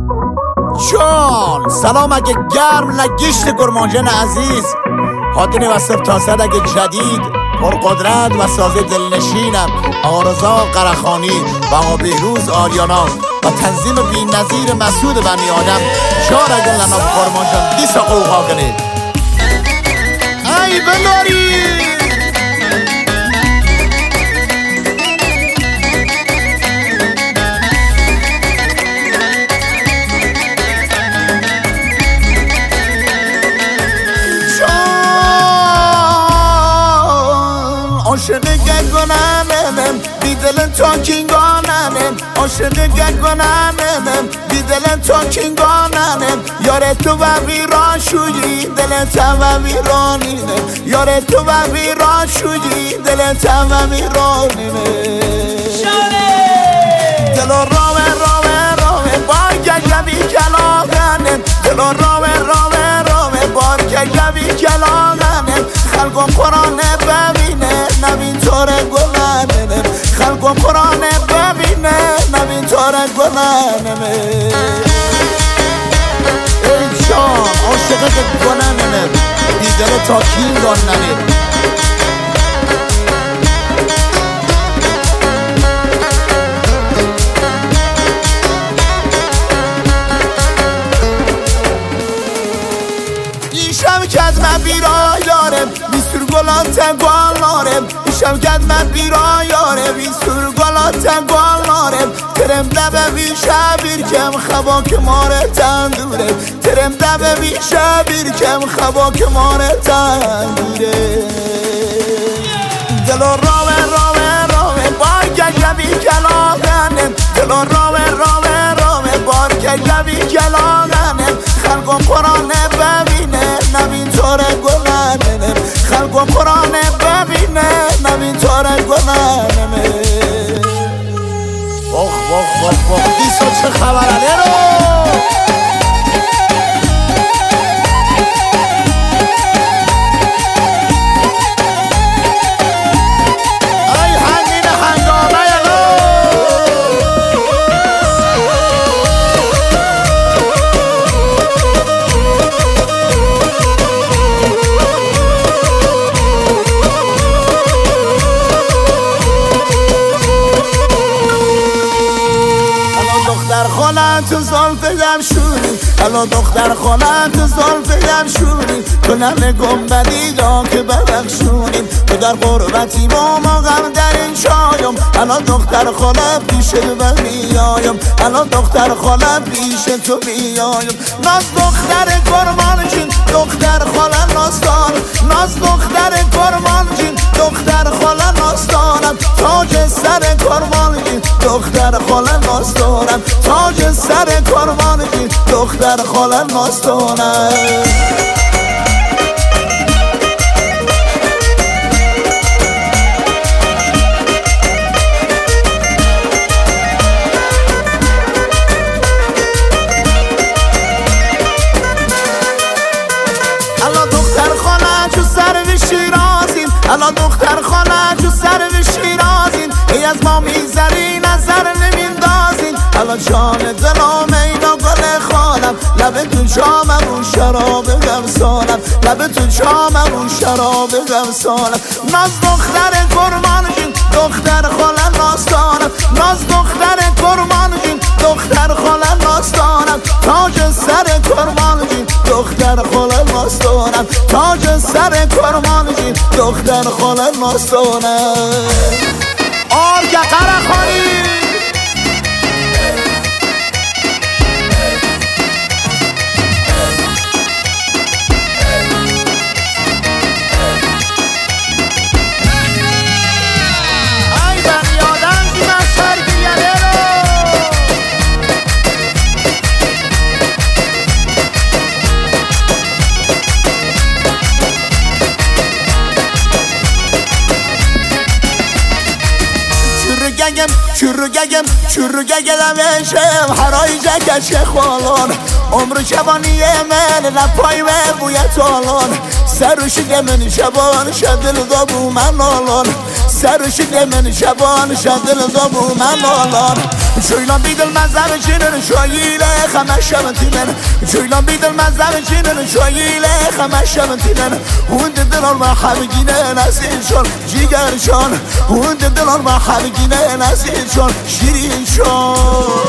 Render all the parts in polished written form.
جان سلام اگه گرم نگشت گرمانجان عزیز حاطنی و سفتاسد اگه جدید پرقدرت و ساز دلنشینم آرزا قرخانی و آقا بهروز آریانا و تنظیم بی نظیر مسعود بنی آدم شار اگه لناب گرمانجان دیسا قوقا کنید ای بلاری عاشق گنانم بی دل تو کینگانم عاشق گنانم بی دل تو کینگانم یار تو و ویران شویی دل تو و ویرانینه یار تو و ویران شویی دل تو و ویرانینه دل راوه راوه راوه بار گوی کلاغنم دل راوه راوه راوه بار گوی کلاغنم خلقم قرآن ببینه نبین طور گلانم خلقم قرآن ببینه نبین طور گلانم ای جان عاشقه که گلانم دیدل تا کینگان نمید کد من بیرا یارم بیستور گلان تنگوال نارم ایشم کد من بیرا یارم بیستور گلان تنگوال نارم ترم دبه بی شبیر کم خواک ماره تندوره ترم دبه بی شبیر کم خواک ماره تندوره دل راوه راوه راوه بار گوی کلاغنم دل راوه راوه راوه بار گوی کلاغنم خلقم قرآن ببینه نبین طور گلانم خلقم قرآن ببینه نبین طور گلانم بخ بخ بخ بخ دیسا چه خبرانه رو تو زلفم شوری الان دختر خالم تو زلفم شوری تو نمه گنبدی را که ببخشونیم تو در قربتی با ما غم در این شایم الان دختر خالم پیش تو بیایم الان دختر خالم پیش تو بیایم ناز دختر قربان جین دختر خالم ناستان ناز دختر قربان جین دختر خالم ناستانم تاج سر قربان جین دختر خالم ناستانم تاج سر قربان جین دختر خالم ناستانم الان دختر خاله جو سر و شیرازین ای از ما میذاری نظر نمیندازین الان جان دلم اینا گل خالم لبه تو جامم اون شراب غمسانم لبه تو جامم اون شراب غمسانم ناز دختر قربان جین دختر خاله ناستانم ناز دختر قربان جین دختر خاله ناستانم تاج سر قربان جین دختر خاله ناستانم تاج سر قربان جین دختر خاله ناستانم آرگه قرخانی چورو گگم بشم هرای جکش خالون عمر شبانی من لپای و بویت آلون سرش من شبان شدل دابو من آلون سرش من شبان شدل دابو من آلون شویلان بیدل مذهب جنن شویله خمشم تینن شویلان بیدل مذهب جنن شویله خمشم تینن هوند دلال ما حبگینه نسین شون جیگر شون هوند دلال ما حبگینه نسین شون شیرین شون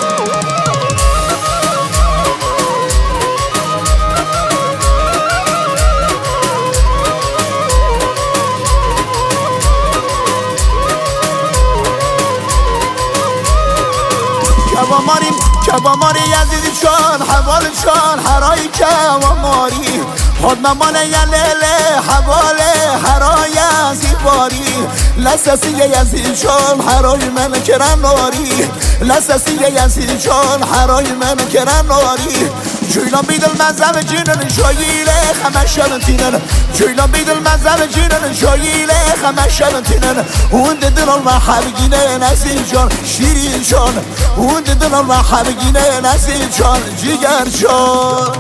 کباماری یزیدی شان حوال شان حرای کباماری خود ممان یلیله حوال حرای زیباری لسسی یزید شان حرای من کرم ناری لسسی یزید شان حرای من کرم ناری شویلان بیدل مذهب جنن شویله خمشم تینن شویلان بیدل مذهب جنن شویله خمشم تینن هوند دلال ما حبگینه نسین شان شیرین شان هوند دلال ما حبگینه نسین شان جیگر شان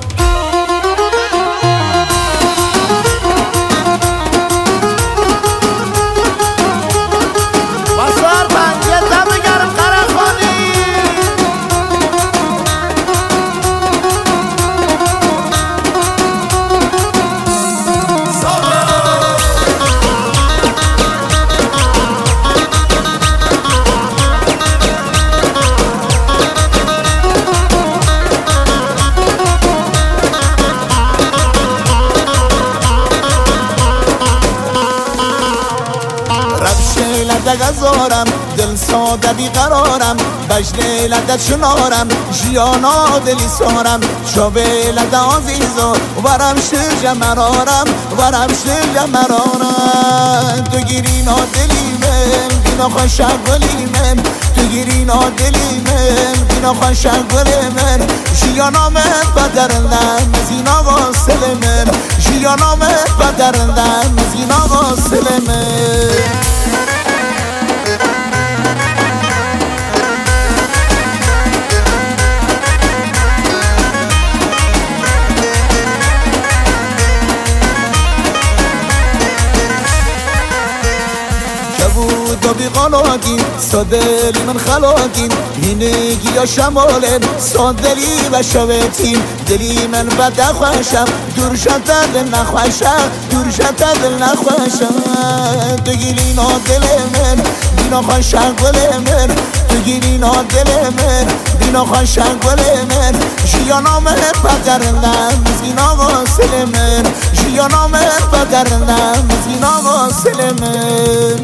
غزارم دل ساده بیقرارم بجنه لده چنارم جیانا دلی سارم شابه لده عزیزا ورم شرج مرارم ورم شرج مرارم تو گیرینا دلیمم بینا خوشم گلیمم تو گیرینا دلیمم بینا خوشم گلیمم جیانا من بدرندم مزینا غاسل من جیانا من بدرندم مزینا غاسل من تو بیقاناگین سادلی من خلاگین هینگی یا شمالن سادلی و شویتین دلی من بده خوشم دور شده دل نخوشم دور شده دل نخوشم تو گیرینا دل من بینا خوشم گل من تو گیرینا دل من بینا خوشم گل من جیانا من بدرندم مزگینا غاسل من جیانا من بدرندم مزگینا غاسل من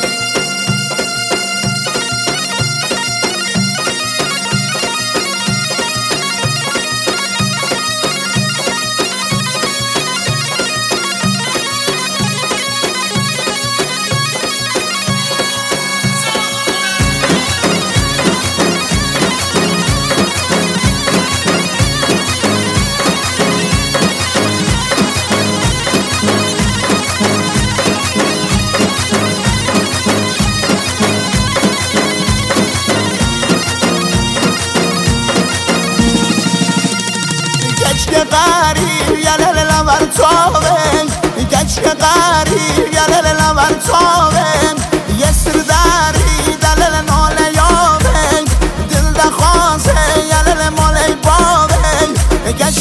قریب یلل لور تاوم گچ قریب یلل لور تاوم یسر داری دلل نال یاوم دل دخواسه یلل مال باوم گچ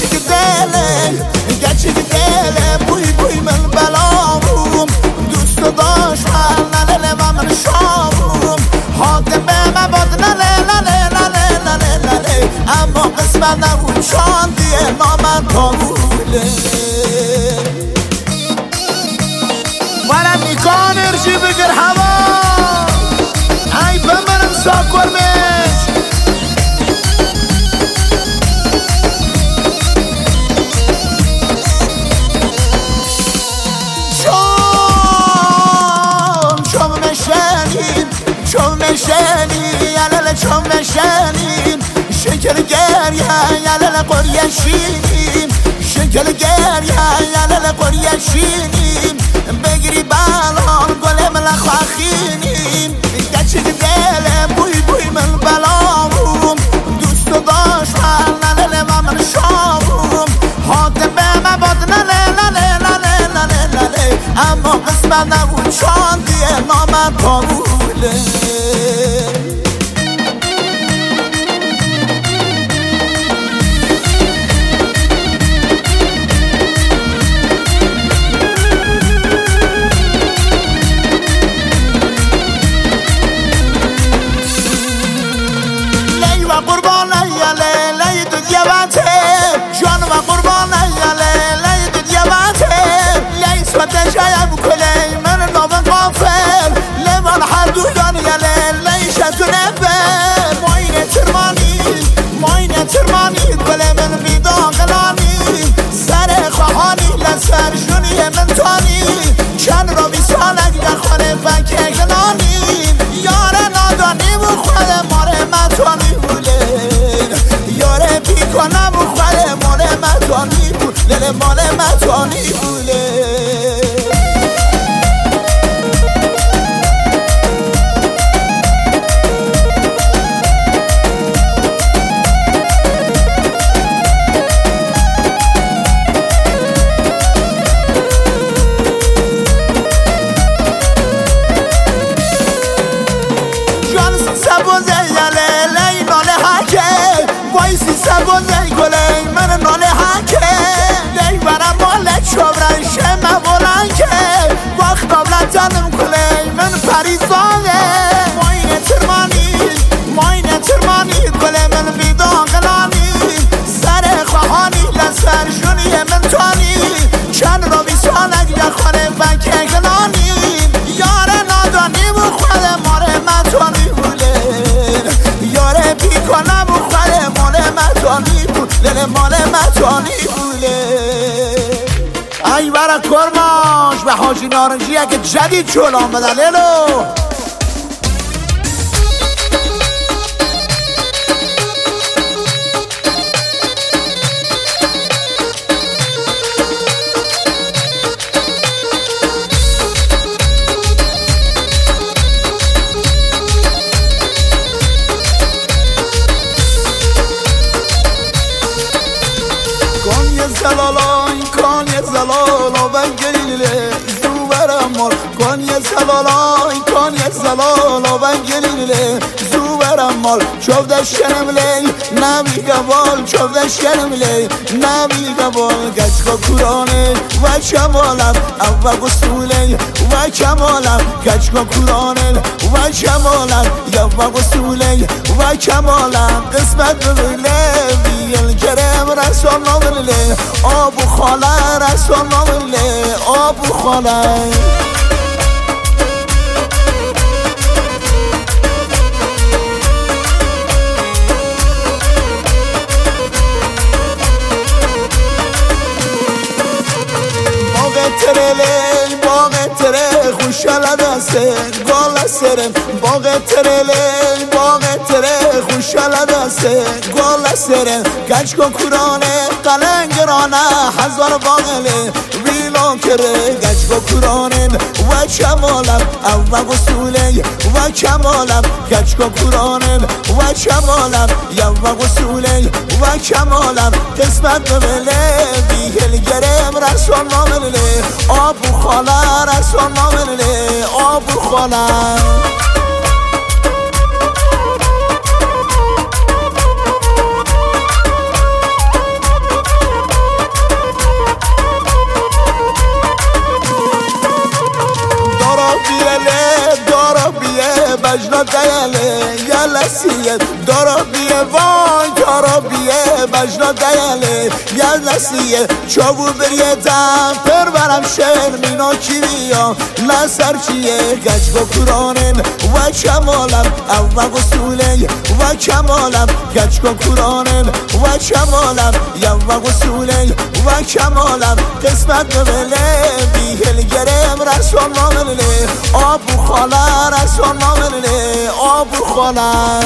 دل بوی بوی من بلاوم دوست داشت للل و من شاوم حاکم به مباد لله اما قسمت نبود شان دیه نامن قبوله ورم نیکا انرژی بگر هوا ای بمرم ساکر میش چون مشنی یلل چون مشنی شکل گریه یلل قریه شینیم شکل گریه یلل قریه شینیم بگیری بلان گلم لخوخینیم گچی دل بوی بوی من بلاوم دوست داشت للل و من شاوم حاکم به مباد لله اما قسمت نبود شان دیه نامن قبوله دل مال متانی بوله من ناله هکه لی برم مالک شبرن شمه بلنکه وقت دولت جانم کلی من پریزانه ماینه ترمانی کلی من بیداغلانی سر خواهانی لسر جونی من توانی چند رو بی سالک یخواره بنکه گلانی یاره نادانی بخواه ماره متانی بوله یاره بیکنه بخواه ماره متانی دل مال متانی بوله ای برا کرماش به حاجی نارنجی که جدید چلان بدلیلو کان یه زلالا بنگلیله زو برم مال کان یه زلالا بنگلیله زو برم مال چوفدش کنم لی نبی گبال چوفدش کنم لی نبی گبال گچکا کورانه و کمالم اول گسوله و کمالم گچکا کورانه و کمالم یوه گسوله و کمالم قسمت ببینه بیل کرم رسول نامله آبو خاله رسول نامله آبو خاله باغ تره خوشحال دسته گل سرم باغ تره خوشحال دسته گل سرم گچ کو کورانه قلنگرانه هزار باغله ویلو کره گچ کو کورانه و کمالم اول گسوله و کمالم گچ کو کورانه و کمالم یوه گسوله و کمالم قسمت ببله بیهل گرم رسول نامله آبو خاله رسول نامله آبو خاله بجنا دیاله یا لسیه دارا بیه وای دارا بیه بجنا دیاله یا لسیه چاو بریه دم پر برم شهر مینا کی بیا لسر چیه گچ با کورانن و کمالم اول گسوله و کمالم گچ با کورانن و کمالم یوه گسوله و کمالم قسمت ببله بیهل گرم رسول نامله آبو خاله رسول نامله آبو خاله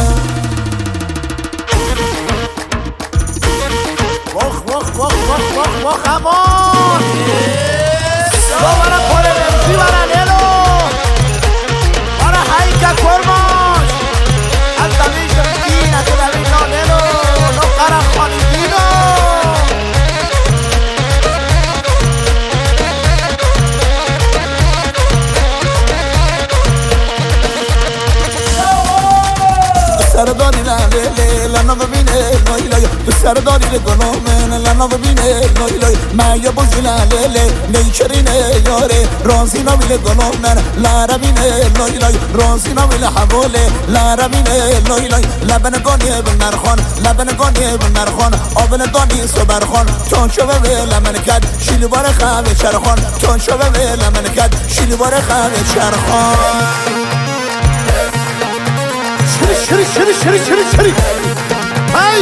وخ امان برا پاره نمشی برا نیلو برا حیکه کرماش از دمیش دین از دمیش نیلو نو قرم خانی دینو سرداری لاله لنا ببینه نایلای تو سرداری گلومن لنا ببینه نایلای مایا بوزلاله نیکرینه یاره رازی نمیله گلومن لاربینه نایلای رازی نمیله حواله لاربینه نایلای لبن گانی بنرخان لبن گانی بنرخان آبن دانی صبرخان چون شوه به لمن کد شیلی بار خواه چرخان چون شوه به لمن کد شیلی بار خواه چرخان شری های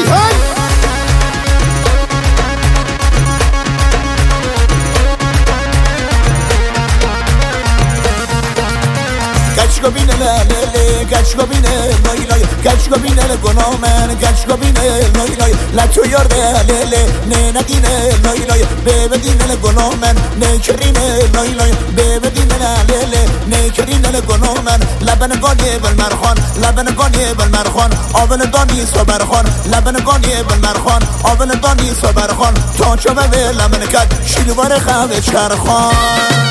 گچ کو بینه لاله گچ کو بینه نایلای گچ کو bine le gonomen gachko bine noy noy la to yorde lele ne nadine noy noy bebe dine le gonomen ne kerine noy noy bebe dine lele ne kerine le gonomen laban goni bel marxon laban goni bel marxon aven dani soberxon laban goni bel marxon aven dani soberxon to chove lamen kad shilwar khave charxon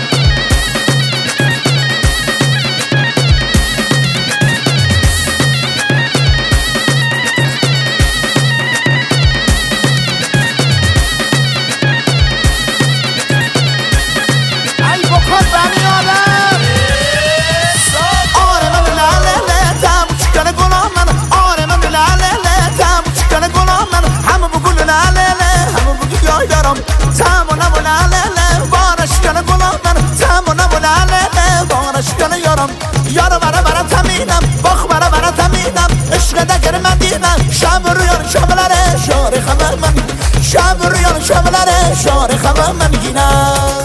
یارو برا تمینم باخ برا تمینم عشق دگر مدینم شب رویان شبلره شار خبر من شب رویان شبلره شار خبر من گینم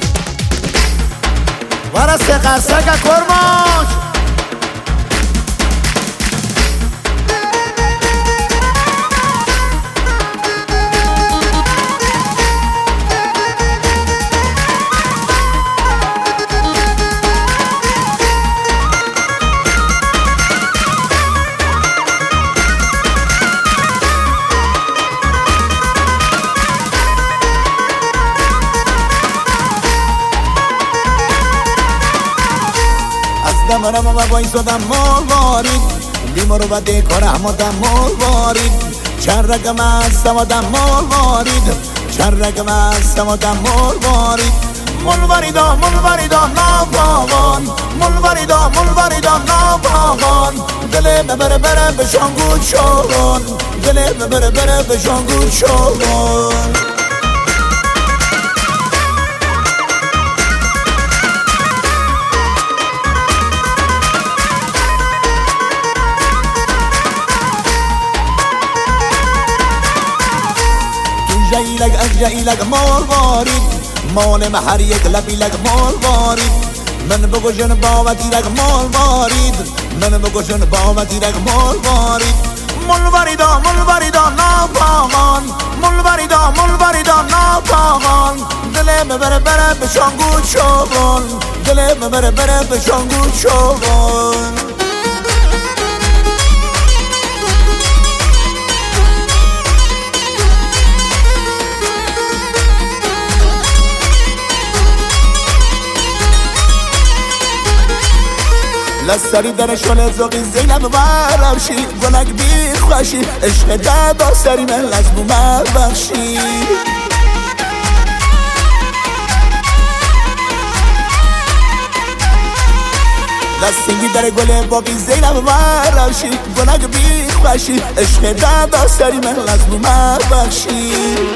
ورا سقر سقر کرماش دمرم و بای سودم مول وارید بیمارو و دیکار احمدم مول وارید چرگم هستم آدم مول وارید چرگم هستم آدم مول وارید مول واریدا ناپاغان مول واریدا ناپاغان دل ببره بره به شانگود شورون دل ببره بره به شانگود شورون جایلگ مال وارید مال محر یک لبیلگ مال وارید من بگوشن باوتی لگ مال وارید من بگوشن باوتی لگ مال وارید مول واریدا ناپاغان مول واریدا ناپاغان دل ببره بره به شانگود شورون دل ببره بره به شانگود شورون لسری در شل زوقی زینب ورشی گلک بی خوشی عشق دادا سری من لزبو مبخشی لسینگی در گل باقی زینب ورشی گلک بی خوشی عشق دادا سری من لزبو مبخشی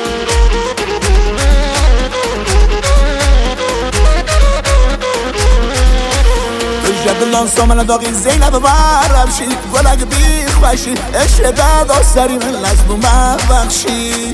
جدلان سامن داغی زینب ورشی گلک بی خوشی عشق دادا سری من لزبو مبخشی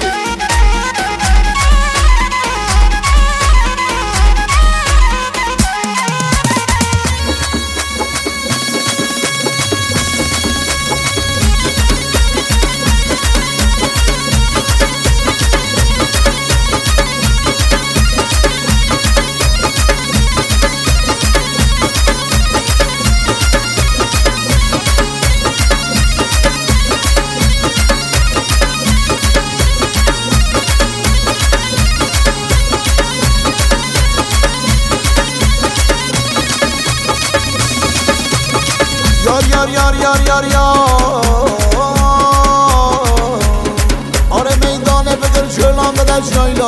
یار آره میدانه بگر چلان بده جایلو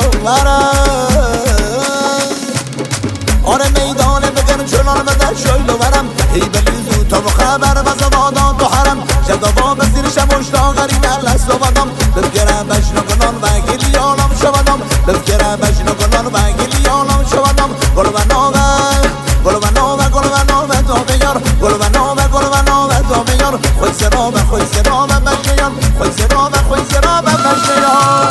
ورم آره میدانه بگر چلان بده جایلو ورم ای بلیزو تا و خبر و زبادان تو حرم جدابا بزیرشم اشتاقری ملس و بدم بفکرم بشنگنان و گلیانم شودم بفکرم بشنگنان و گلیانم شودم گل و نامه تا بیار گل و نامه تا بیار خوی سرامه مجیان خوی سرامه مجیان